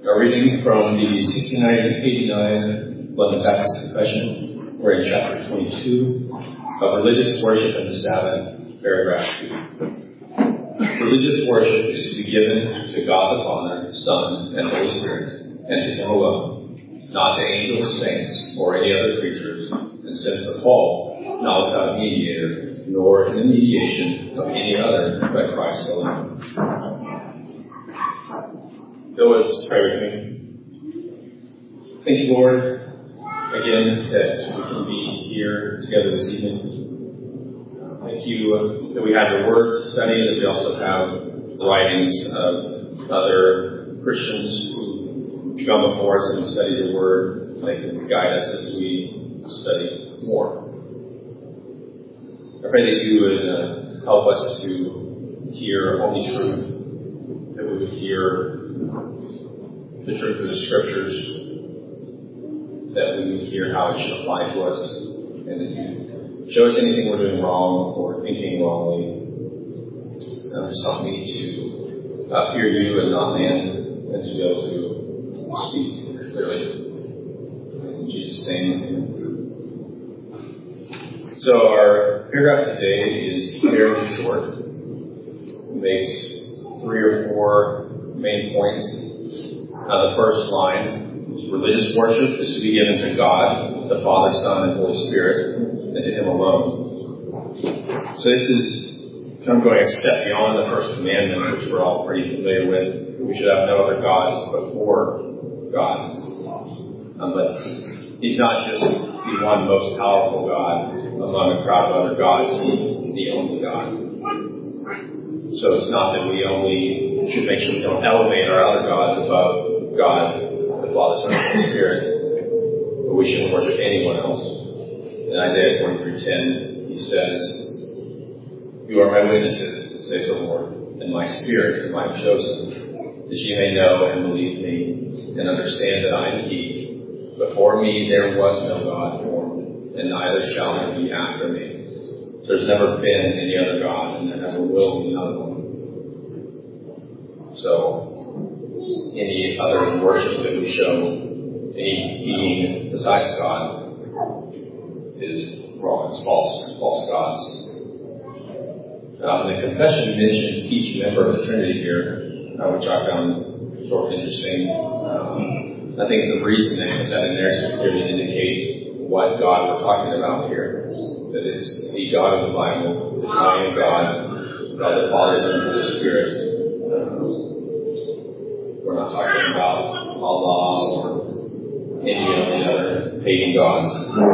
A reading from the 1689 London Baptist Confession. We're in chapter 22 of Religious Worship and the Sabbath, paragraph 2. Religious worship is to be given to God the Father, Son, and Holy Spirit, and to Him alone, not to angels, saints, or any other creatures, and since the fall, not without a mediator, nor in the mediation of any other but Christ alone. Philip, just pray with me. Thank you, Lord, again that we can be here together this evening. Thank you that we have your word to study, that we also have writings of other Christians who come before us and study your word. They can guide us as we study more. I pray that you would help us to hear only truth, that we would hear the truth of the Scriptures, that we would hear how it should apply to us, and that you show us anything we're doing wrong or thinking wrongly. Just help me to fear you and not man, and to be able to speak clearly. In Jesus' name, amen. So our paragraph today is fairly short. It makes 3 or 4 main points. The first line is religious worship is to be given to God, the Father, Son, and Holy Spirit, and to Him alone. So this is I'm going a step beyond the first commandment, which we're all pretty familiar with. We should have no other gods before God. But He's not just the one most powerful God among a crowd of other gods. He's the only God. So it's not that we only should make sure we don't elevate our other gods above God, the Father, Son, and Holy Spirit, but we shouldn't worship anyone else. In Isaiah 43:10, He says, "You are my witnesses, says the Lord, and my Spirit whom I have chosen, that you may know and believe me, and understand that I am He. Before me there was no God formed, and neither shall there be after me." So there's never been any other God, and there never will be another one. So any other worship that we show any being besides God is wrong. It's false gods. The confession mentions each member of the Trinity here, which I found sort of interesting. I think the reason they put that in there is to clearly indicate what God we're talking about here. That it's the God of the Bible, the triune God, God the Father, Son, and Holy Spirit. We're not talking about Allah or any of the other pagan gods.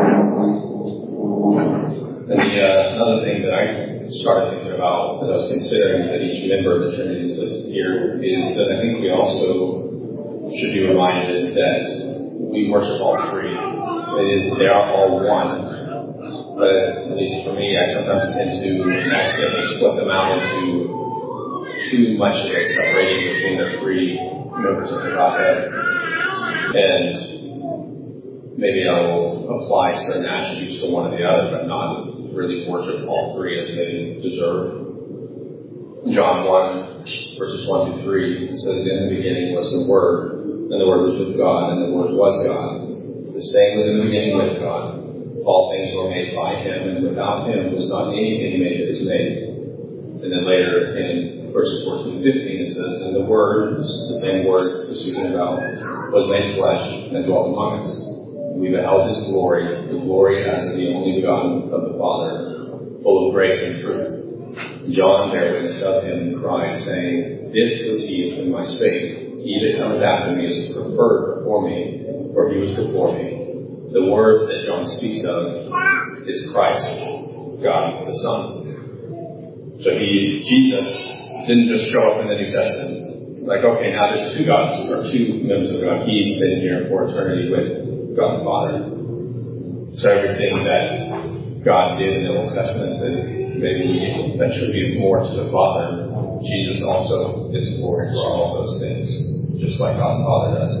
And another thing that I started thinking about as I was considering that each member of the Trinity is listed here is that I think we also should be reminded that we worship all three. That is, they are all one. But at least for me, I sometimes tend to accidentally split them out into too much of a separation between the three members of the Godhead. And maybe I will apply certain attributes to one or the other, but not really worship all three as they deserve. John 1, verses 1-3 says, "In the beginning was the Word, and the Word was with God, and the Word was God. The same was in the beginning with God. All things were made by Him, and without Him was not anything made that is made." And then later in verses 14-15 it says, "And the Word," the same Word we're speaking about, "was made flesh and dwelt among us. We beheld His glory, the glory as of the only begotten of the Father, full of grace and truth. John bare witness of Him and cried, saying, This was He of whom I spake. He that cometh after me is preferred before me, for He was before me." The Word that John speaks of is Christ, God the Son. So Jesus didn't just show up in the New Testament like, okay, now there's two gods, or two members of God. He's been here for eternity with God the Father. So everything that God did in the Old Testament that maybe we attribute more to the Father, Jesus also gets glory for all of those things, just like God the Father does.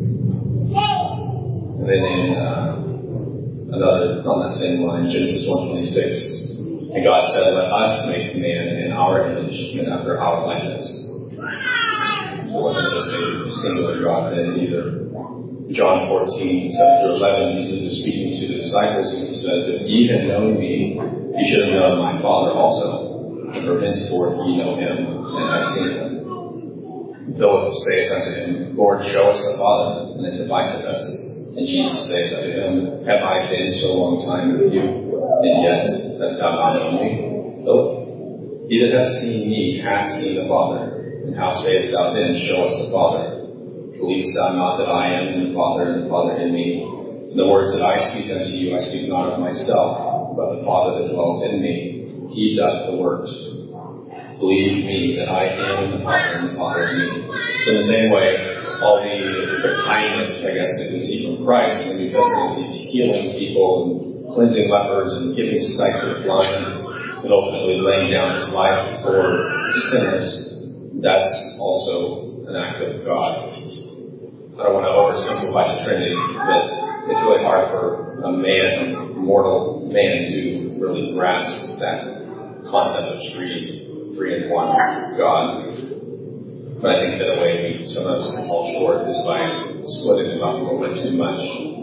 And then in another, on that same line, Genesis 1:26, "And God said, Let us make man in our image and after our likeness." So wasn't just a singular God in either. John 14:7-11, Jesus is speaking to the disciples and he says, "If ye had known me, ye should have known my Father also. And from henceforth ye know him, and have seen him." Philip saith unto him, "Lord, show us the Father, and it sufficeth us." And Jesus saith unto him, "Have I been so long time with you, and yet hast thou not known me, Philip? He that hath seen me hath seen the Father. And how sayest thou then, Show us the Father? Believest thou not that I am in the Father, and the Father in me? And the words that I speak unto you, I speak not of myself, but the Father that dwelleth in me, he doth the works. Believe me that I am in the Father, and the Father in me." So in the same way, all the kindness, I guess, that we see from Christ in the New Testament, he's healing people and cleansing lepers and giving sight to the blind, and ultimately laying down his life for sinners. That's also an act of God. I don't want to oversimplify the Trinity, but it's really hard for a mortal man, to really grasp that concept of three in one God. But I think that a way we sometimes fall short is by splitting them up a little bit too much.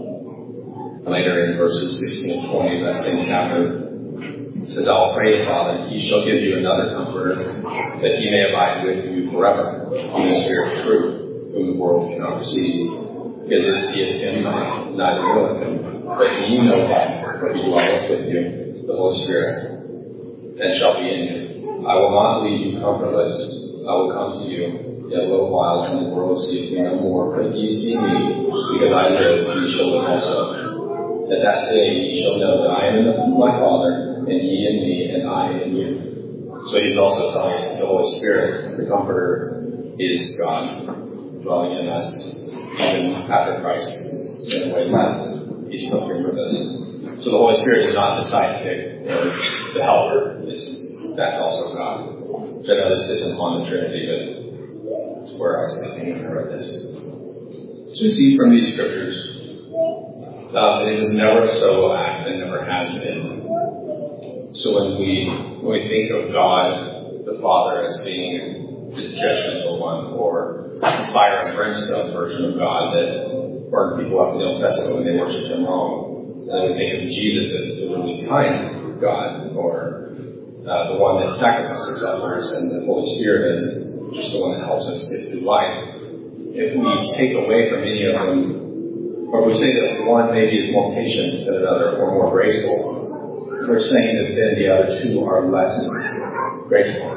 Later in verses 16 and 20 of that same chapter, it says, "I'll pray the Father, and he shall give you another Comforter, that he may abide with you forever, in the Spirit of truth, whom the world cannot receive, because it seeth him not, neither knoweth him. But ye know him, for he dwelleth with you, the Holy Spirit, and shall be in you. I will not leave you comfortless. I will come to you yet a little while, and the world seeth me no more. But ye see me, because I live, ye shall live also. At that day ye shall know that I am in my Father, and ye in me, and I in you." So he's also telling us that the Holy Spirit, the Comforter, is God, dwelling in us, even after Christ is in a way left. He's still here with us. So the Holy Spirit is not the sidekick or the helper. That's also God. Which I know this isn't on the Trinity, but it's where I was thinking when I read this. So we see from these scriptures, it is never a solo act, and never has been. So when we think of God, the Father, as being the judgmental one, or the fire and brimstone version of God that burned people up in the Old Testament when they worshipped him wrong, and then we think of Jesus as the really kind God, or the one that sacrifices others, and the Holy Spirit is just the one that helps us get through life. If we take away from any of them, or if we say that one maybe is more patient than another, or more graceful, we're saying that then the other two are less graceful.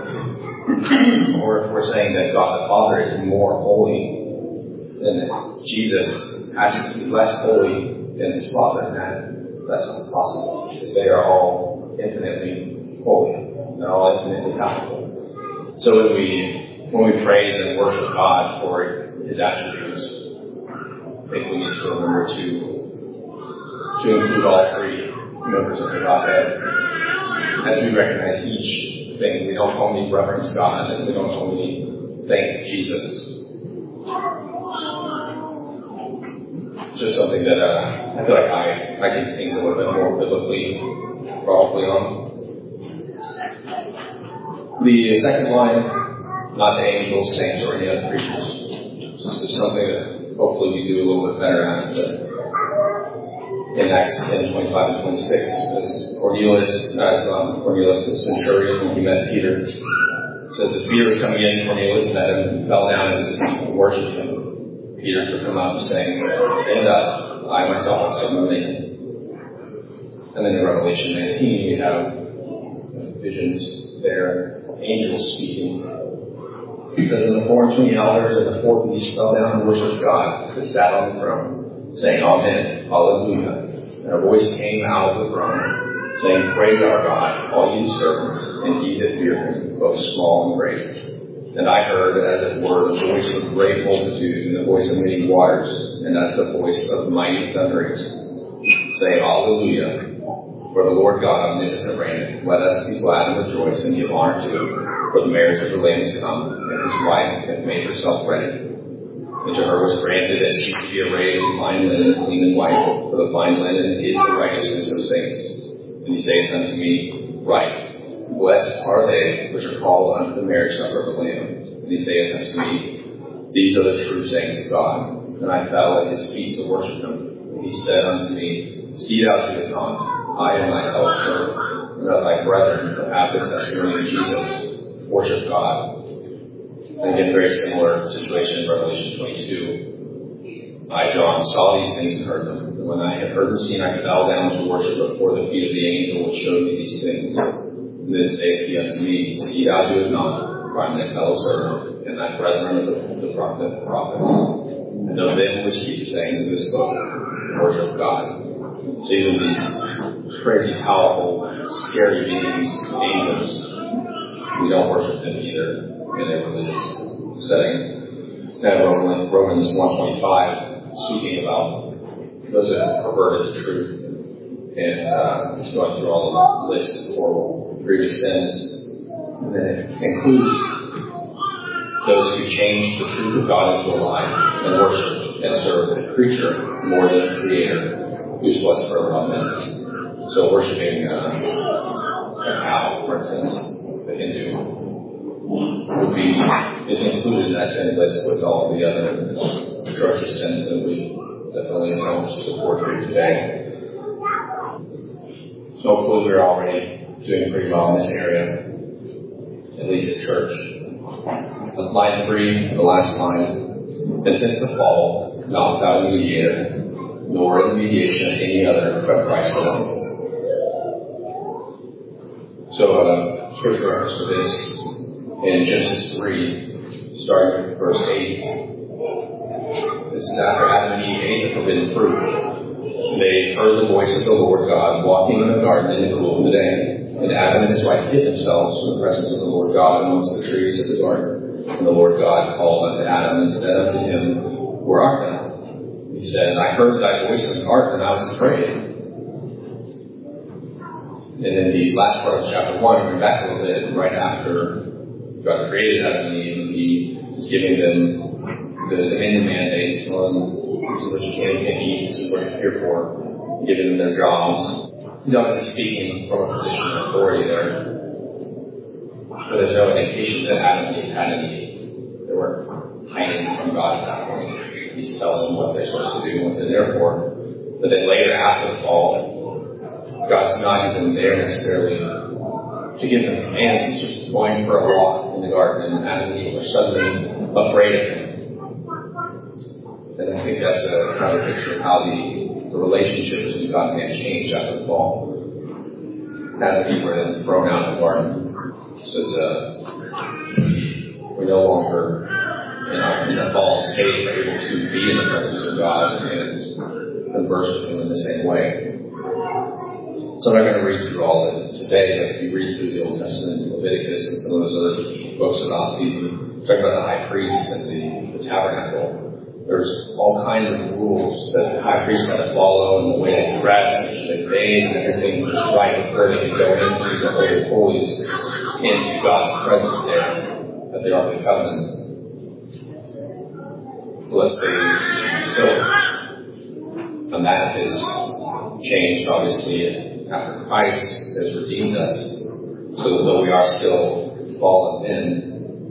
Or if we're saying that God the Father is more holy, then that Jesus has to be less holy than his Father, and that's not possible, because they are all infinitely holy. They're all infinitely powerful. So when we praise and worship God for his attributes, I think we need to remember to include all three members of the Godhead. As we recognize each thing, we don't only reverence God, and we don't only thank Jesus. Just something that I feel like I can think a little bit more biblically, probably on. The second line, not to angels, saints, or any other creatures. So this is something that hopefully we do a little bit better at. In Acts 10:25 and 26, as Cornelius, the centurion, when he met Peter, it says, as Peter was coming in, Cornelius met him and fell down at his feet and worshipped him. Peter took him up, saying, "Stand up, I myself also know thee." And then in Revelation 19, we have visions there, angels speaking. It says, "And the 24 elders and the four beasts fell down and worshipped God that sat on the throne, saying, Amen, Hallelujah. And a voice came out of the throne, saying, Praise our God, all ye servants, and ye that fear him, both small and great. And I heard, as it were, the voice of a great multitude, and the voice of many waters, and as the voice of mighty thunderings, saying, Hallelujah. For the Lord God omnipotent reigneth. Let us be glad and rejoice and give honor to him. For the marriage of the Lamb is come, and his wife hath made herself ready. And to her was granted that she should be arrayed in fine linen, clean and white. For the fine linen is the righteousness of saints. And he saith unto me, Right, blessed are they which are called unto the marriage supper of the Lamb. And he saith unto me, These are the true sayings of God. And I fell at his feet to worship him. And he said unto me, See thou do it not. I am thy fellow servant, and of thy brethren that have the testimony of Jesus. Worship God. And again, very similar situation in Revelation 22. I, John, saw these things and heard them. And when I had heard and seen, I fell down to worship before the feet of the angel which showed me these things. And then saith he unto me, See thou do it not, for I am thy fellow servant, and thy brethren of the prophets, and of them which keep the sayings of this book, worship God. So even these crazy, powerful, scary beings, angels, we don't worship them either in a religious setting. And Romans 1:25, speaking about those that have perverted the truth, and just going through all of the list of horrible, grievous sins. And then it includes those who change the truth of God into a lie and worship and serve the creature more than the Creator, who's blessed forever. Amen. So worshiping a cow, for instance, the Hindu, is included in that same list with all the other atrocious sins that we definitely don't support here today. So hopefully we're already doing pretty well in this area, at least at church. Line 3, the last line. And since the fall, not without a mediator, nor in the mediation of any other but Christ alone. So, scripture reference for this in Genesis 3, starting with verse 8. This is after Adam and Eve ate the forbidden fruit. They heard the voice of the Lord God walking in the garden in the cool of the day. And Adam and his wife hid themselves from the presence of the Lord God amongst the trees of the garden. And the Lord God called unto Adam and said unto him, Where art thou? He said, I heard thy voice in the garden, and I was afraid. And in the last part of chapter 1, going back a little bit, right after God created Adam and Eve, he is giving them the dominion mandates on this is what you can and can't eat, this is what you're here for, giving them their jobs. He's obviously speaking from a position of authority there. But there's no indication that Adam and Eve had any. They weren't hiding from God at that point. He's telling them what they're supposed to do and what they're there for. But then later, after the fall, God's not even there necessarily to give them commands. He's just going for a walk in the garden, and Adam and Eve are suddenly afraid of him. And I think that's a kind of a picture of how the relationship between God and man changed after the fall. Adam and Eve were then thrown out of the garden. So we're no longer in a fallen state, we're able to be in the presence of God and converse with Him in the same way. So I'm not going to read through all of it today, but if you read through the Old Testament, Leviticus, and some of those other books about talking about the high priest and the tabernacle, there's all kinds of rules that the high priest had to follow, and the way they dress, and they bathe, and everything was right before they could go into the Holy of Holies, into God's presence there at the Ark of the Covenant. Unless they killed. And that has changed, obviously, after Christ has redeemed us, so that though we are still fallen men,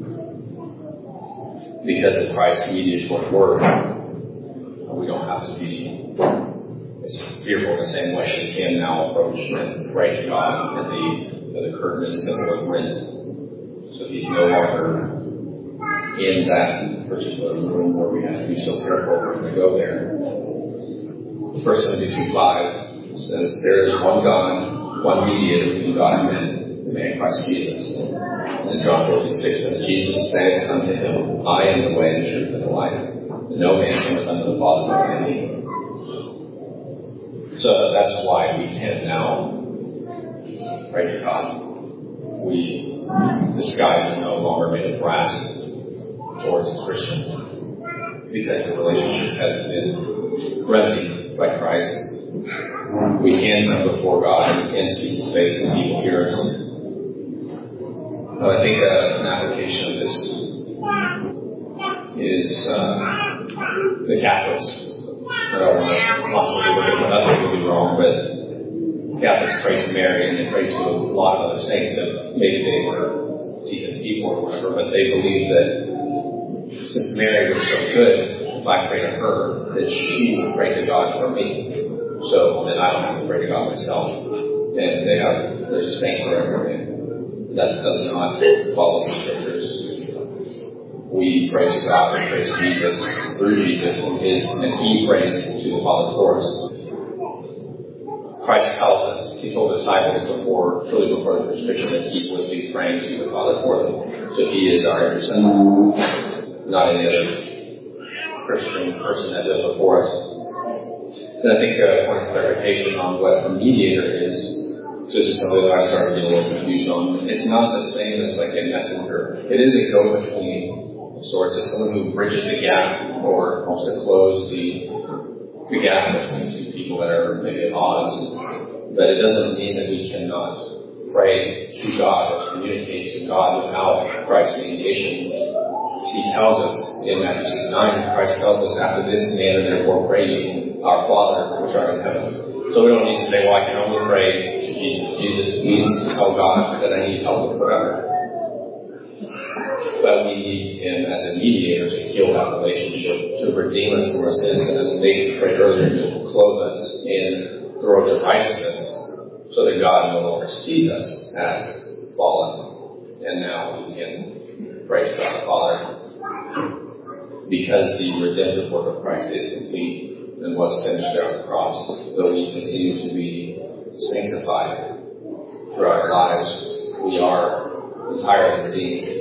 because of Christ's mediatorial work, we don't have to be as fearful in the same way as we can now approach and pray to God at the curtain in the temple of rent. So He's no longer in that particular room where we have to be so careful when we go there. 1 Timothy 2:5 says, There is one God, one mediator between God and men, the man Christ Jesus. And John 14:6 says, Jesus saith unto him, I am the way, the truth, and the life. And no man cometh unto the Father but by me. So that's why we can now pray to God. The skies are no longer made of brass towards a Christian, because the relationship has been remedied by Christ. We can come before God and we can see His face and He will hear us. I think an application of this is the Catholics. I don't want to possibly look at what others will be wrong, but Catholics pray to Mary and they pray to a lot of other saints that maybe they were decent people or whatever, but they believe that since Mary was so good, if I pray to her, that she will pray to God for me. So then I don't have to pray to God myself. And there's a saint for everything. That does not follow the scriptures. We pray to God, we pray to Jesus, through Jesus, and He prays to the Father for us. Christ tells us, He told the disciples shortly before the crucifixion, that He would be praying to the Father for them. So He is our intercessor, not any other Christian person that lived before us. And I think a point of clarification on what a mediator is, this is something that I started getting a little confused on. It's not the same as like a messenger. It is a go-between sorts. It's someone who bridges the gap or helps to close the gap between two people that are maybe at odds. But it doesn't mean that we cannot pray to God or communicate to God without Christ's mediation. He tells us in Matthew 6:9, Christ tells us, after this manner, therefore pray ye, our Father, which art in heaven. So we don't need to say, well, I can only pray to Jesus. Jesus, please tell God that I need help with whatever. But we need Him as a mediator to heal that relationship, to redeem us from our sins, and as Nate prayed earlier, to clothe us in the robes of righteousness, so that God no longer sees us as fallen. And now we can pray to God the Father, because the redemptive work of Christ is complete and was finished there on the cross. Though we continue to be sanctified throughout our lives, we are entirely redeemed.